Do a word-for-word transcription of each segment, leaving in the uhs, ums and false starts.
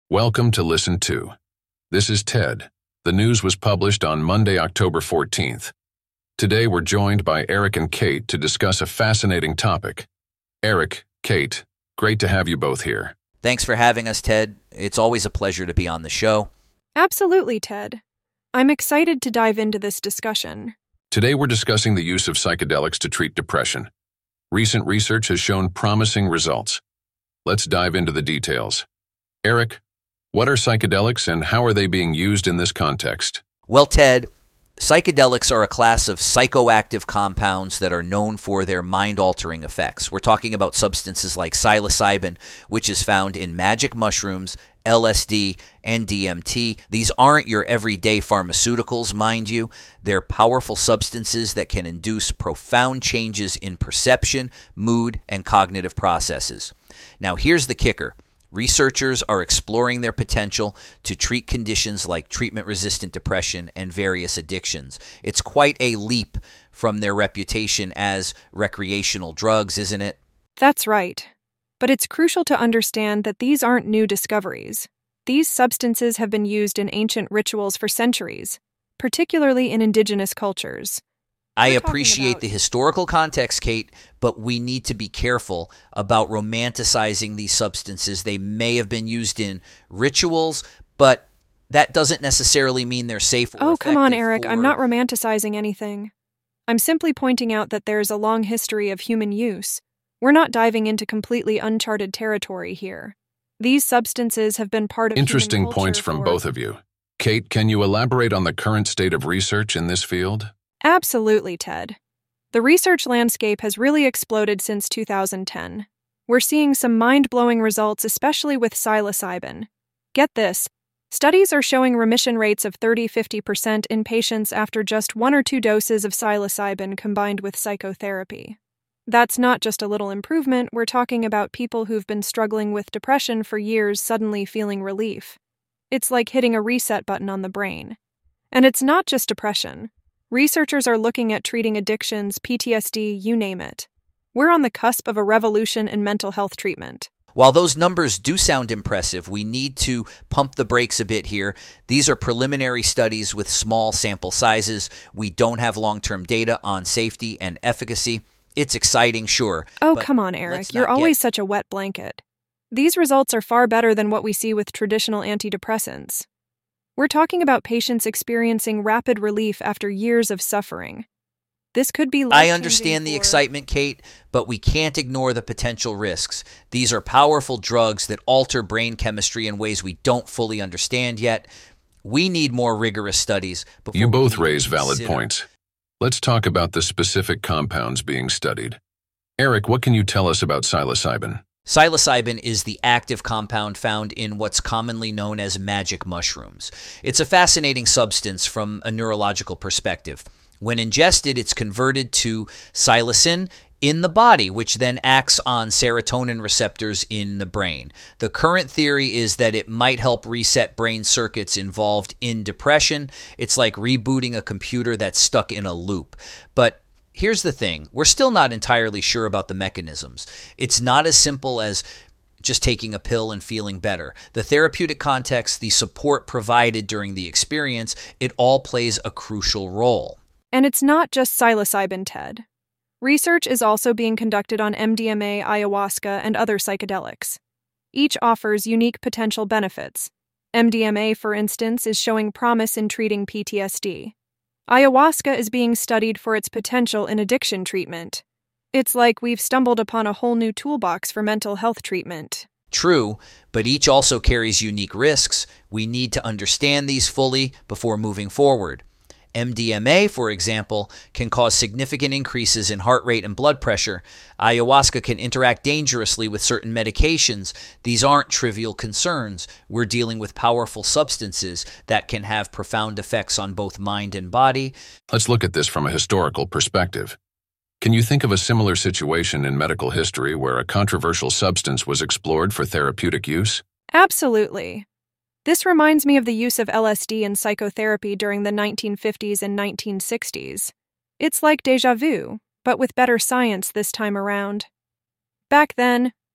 Welcome to Listen To. This is Ted. The news was published on Monday, October fourteenth. Today we're joined by Eric and Kate to discuss a fascinating topic. Eric, Kate, great to have you both here. Thanks for having us, Ted. It's always a pleasure to be on the show. Absolutely, Ted. I'm excited to dive into this discussion. Today we're discussing the use of psychedelics to treat depression. Recent research has shown promising results. Let's dive into the details. Eric, what are psychedelics and how are they being used in this context? Well, Ted, psychedelics are a class of psychoactive compounds that are known for their mind-altering effects. We're talking about substances like psilocybin, which is found in magic mushrooms, L S D, and D M T. These aren't your everyday pharmaceuticals, mind you. They're powerful substances that can induce profound changes in perception, mood, and cognitive processes. Now, here's the kicker. Researchers are exploring their potential to treat conditions like treatment-resistant depression and various addictions. It's quite a leap from their reputation as recreational drugs, isn't it? That's right. But it's crucial to understand that these aren't new discoveries. These substances have been used in ancient rituals for centuries, particularly in indigenous cultures. I We're appreciate about- the historical context, Kate, but we need to be careful about romanticizing these substances. They may have been used in rituals, but that doesn't necessarily mean they're safe or Oh, come on, effective Eric. for- I'm not romanticizing anything. I'm simply pointing out that there's a long history of human use. We're not diving into completely uncharted territory here. These substances have been part of human Interesting culture points from for- both of you. Kate, can you elaborate on the current state of research in this field? Absolutely, Ted. The research landscape has really exploded since two thousand ten. We're seeing some mind-blowing results, especially with psilocybin. Get this. Studies are showing remission rates of thirty to fifty percent in patients after just one or two doses of psilocybin combined with psychotherapy. That's not just a little improvement, we're talking about people who've been struggling with depression for years suddenly feeling relief. It's like hitting a reset button on the brain. And it's not just depression. Researchers are looking at treating addictions, P T S D, you name it. We're on the cusp of a revolution in mental health treatment. While those numbers do sound impressive, we need to pump the brakes a bit here. These are preliminary studies with small sample sizes. We don't have long-term data on safety and efficacy. It's exciting, sure. Oh, but come on, let's Eric. not You're get- always such a wet blanket. These results are far better than what we see with traditional antidepressants. We're talking about patients experiencing rapid relief after years of suffering. This could be I life-changing understand the for- excitement, Kate, but we can't ignore the potential risks. These are powerful drugs that alter brain chemistry in ways we don't fully understand yet. We need more rigorous studies before You we both can raise valid consider- points. Let's talk about the specific compounds being studied. Eric, what can you tell us about psilocybin? Psilocybin is the active compound found in what's commonly known as magic mushrooms. It's a fascinating substance from a neurological perspective. When ingested, it's converted to psilocin in the body, which then acts on serotonin receptors in the brain. The current theory is that it might help reset brain circuits involved in depression. It's like rebooting a computer that's stuck in a loop. But here's the thing. We're still not entirely sure about the mechanisms. It's not as simple as just taking a pill and feeling better. The therapeutic context, the support provided during the experience, it all plays a crucial role. And it's not just psilocybin, Ted. Research is also being conducted on M D M A, ayahuasca, and other psychedelics. Each offers unique potential benefits. M D M A, for instance, is showing promise in treating P T S D. Ayahuasca is being studied for its potential in addiction treatment. It's like we've stumbled upon a whole new toolbox for mental health treatment. True, but each also carries unique risks. We need to understand these fully before moving forward. M D M A, for example, can cause significant increases in heart rate and blood pressure. Ayahuasca can interact dangerously with certain medications. These aren't trivial concerns. We're dealing with powerful substances that can have profound effects on both mind and body. Let's look at this from a historical perspective. Can you think of a similar situation in medical history where a controversial substance was explored for therapeutic use? Absolutely. This reminds me of the use of L S D in psychotherapy during the nineteen fifties and nineteen sixties. It's like déjà vu, but with better science this time around. Back then,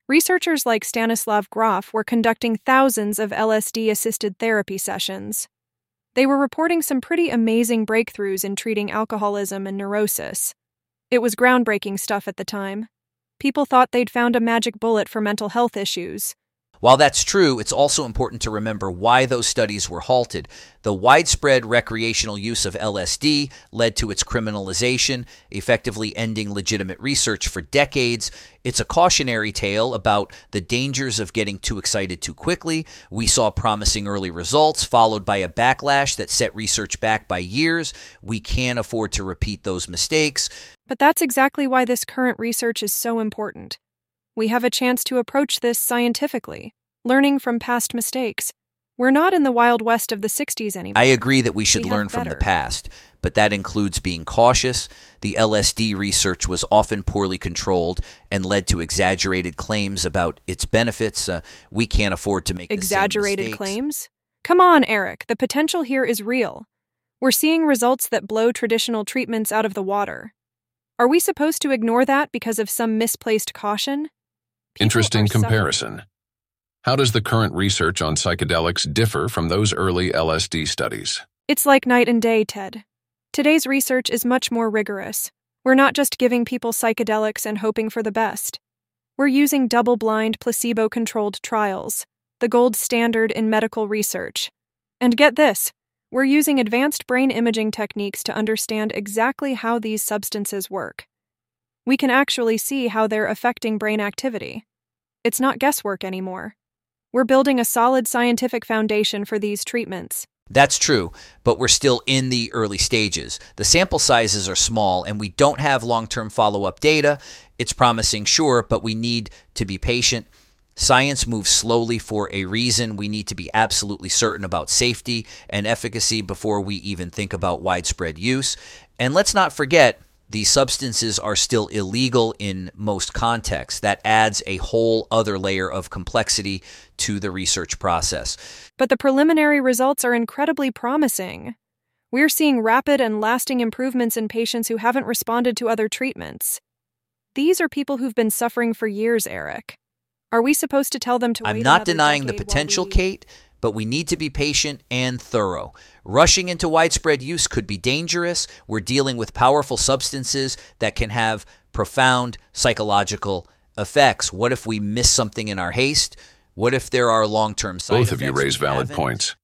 Researchers like Stanislav Grof were conducting thousands of L S D-assisted therapy sessions. They were reporting some pretty amazing breakthroughs in treating alcoholism and neurosis. It was groundbreaking stuff at the time. People thought they'd found a magic bullet for mental health issues. While that's true, it's also important to remember why those studies were halted. The widespread recreational use of L S D led to its criminalization, effectively ending legitimate research for decades. It's a cautionary tale about the dangers of getting too excited too quickly. We saw promising early results, followed by a backlash that set research back by years. We can't afford to repeat those mistakes. But that's exactly why this current research is so important. We have a chance to approach this scientifically, learning from past mistakes. We're not in the Wild West of the sixties anymore. I agree that we should We learn have from the better. past, but that includes being cautious. The L S D research was often poorly controlled and led to exaggerated claims about its benefits. Uh, we can't afford to make the same Exaggerated mistakes. claims? Come on, Eric, the potential here is real. We're seeing results that blow traditional treatments out of the water. Are we supposed to ignore that because of some misplaced caution? People Interesting are suffering. comparison. How does the current research on psychedelics differ from those early L S D studies? It's like night and day, Ted. Today's research is much more rigorous. We're not just giving people psychedelics and hoping for the best. We're using double-blind, placebo-controlled trials, the gold standard in medical research. And get this, we're using advanced brain imaging techniques to understand exactly how these substances work. We can actually see how they're affecting brain activity. It's not guesswork anymore. We're building a solid scientific foundation for these treatments. That's true, but we're still in the early stages. The sample sizes are small, and we don't have long-term follow-up data. It's promising, sure, but we need to be patient. Science moves slowly for a reason. We need to be absolutely certain about safety and efficacy before we even think about widespread use. And let's not forget, these substances are still illegal in most contexts. That adds a whole other layer of complexity to the research process. But the preliminary results are incredibly promising. We're seeing rapid and lasting improvements in patients who haven't responded to other treatments. These are people who've been suffering for years, Eric. Are we supposed to tell them to wait I'm not another denying the decade while potential, we- Kate, but we need to be patient and thorough. Rushing into widespread use could be dangerous. We're dealing with powerful substances that can have profound psychological effects. What if we miss something in our haste? What if there are long-term side Both of you effects raise we valid haven't? points.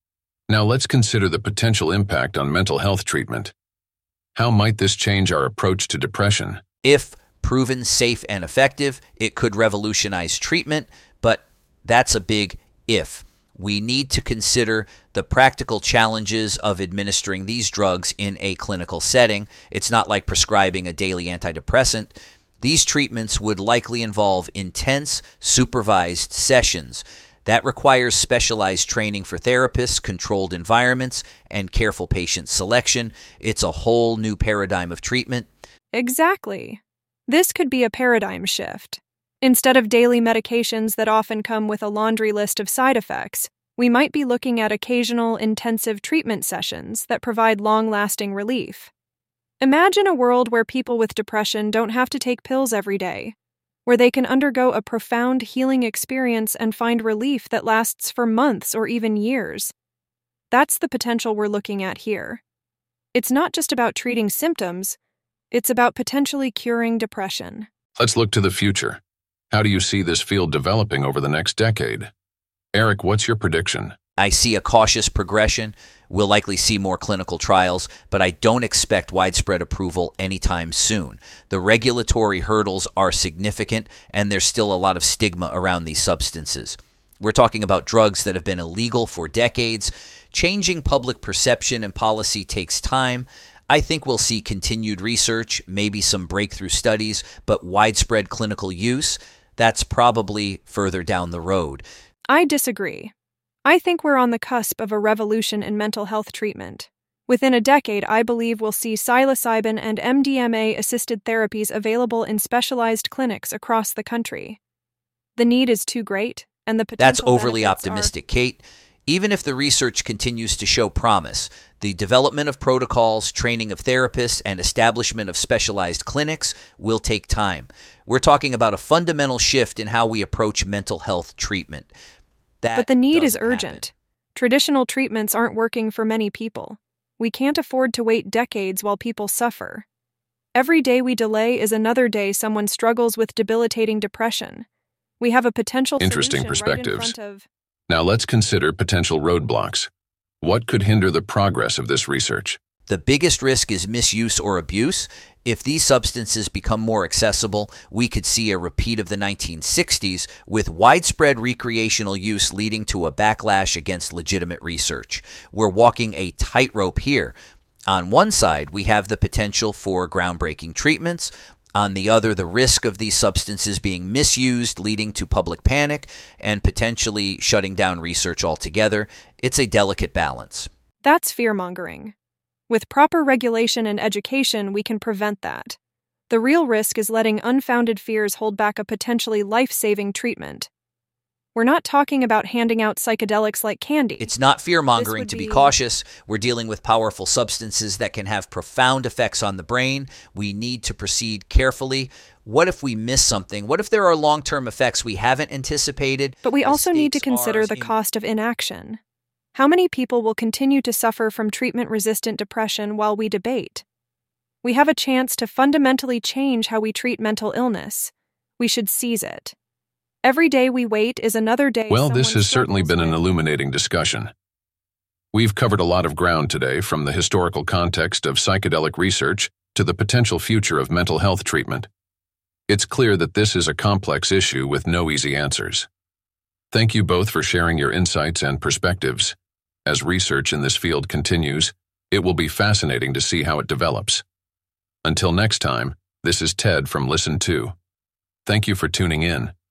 Now let's consider the potential impact on mental health treatment. How might this change our approach to depression? If proven safe and effective, it could revolutionize treatment, but that's a big if. We need to consider the practical challenges of administering these drugs in a clinical setting. It's not like prescribing a daily antidepressant. These treatments would likely involve intense, supervised sessions. That requires specialized training for therapists, controlled environments, and careful patient selection. It's a whole new paradigm of treatment. Exactly. This could be a paradigm shift. Instead of daily medications that often come with a laundry list of side effects, we might be looking at occasional intensive treatment sessions that provide long-lasting relief. Imagine a world where people with depression don't have to take pills every day, where they can undergo a profound healing experience and find relief that lasts for months or even years. That's the potential we're looking at here. It's not just about treating symptoms, it's about potentially curing depression. Let's look to the future. How do you see this field developing over the next decade? Eric, what's your prediction? I see a cautious progression. We'll likely see more clinical trials, but I don't expect widespread approval anytime soon. The regulatory hurdles are significant, and there's still a lot of stigma around these substances. We're talking about drugs that have been illegal for decades. Changing public perception and policy takes time. I think we'll see continued research, maybe some breakthrough studies, but widespread clinical use, that's probably further down the road. I disagree. I think we're on the cusp of a revolution in mental health treatment. Within a decade, I believe we'll see psilocybin and M D M A-assisted therapies available in specialized clinics across the country. The need is too great, and the potential That's overly benefits are- optimistic, Kate. Even if the research continues to show promise, the development of protocols, training of therapists, and establishment of specialized clinics will take time. We're talking about a fundamental shift in how we approach mental health treatment. That But the need is doesn't urgent. happen. Traditional treatments aren't working for many people. We can't afford to wait decades while people suffer. Every day we delay is another day someone struggles with debilitating depression. We have a potential Interesting solution right in perspectives. front of... Now let's consider potential roadblocks. What could hinder the progress of this research? The biggest risk is misuse or abuse. If these substances become more accessible, we could see a repeat of the nineteen sixties with widespread recreational use leading to a backlash against legitimate research. We're walking a tightrope here. On one side, we have the potential for groundbreaking treatments. On the other, the risk of these substances being misused, leading to public panic and potentially shutting down research altogether. It's a delicate balance. That's fear-mongering. With proper regulation and education, we can prevent that. The real risk is letting unfounded fears hold back a potentially life-saving treatment. We're not talking about handing out psychedelics like candy. It's not fear-mongering would to be be- cautious. We're dealing with powerful substances that can have profound effects on the brain. We need to proceed carefully. What if we miss something? What if there are long-term effects we haven't anticipated? But we The also need to stakes consider are the in- cost of inaction. How many people will continue to suffer from treatment-resistant depression while we debate? We have a chance to fundamentally change how we treat mental illness. We should seize it. Every day we wait is another day. Well, this someone has certainly struggles been an with. illuminating discussion. We've covered a lot of ground today, from the historical context of psychedelic research to the potential future of mental health treatment. It's clear that this is a complex issue with no easy answers. Thank you both for sharing your insights and perspectives. As research in this field continues, it will be fascinating to see how it develops. Until next time, this is Ted from Listen To. Thank you for tuning in.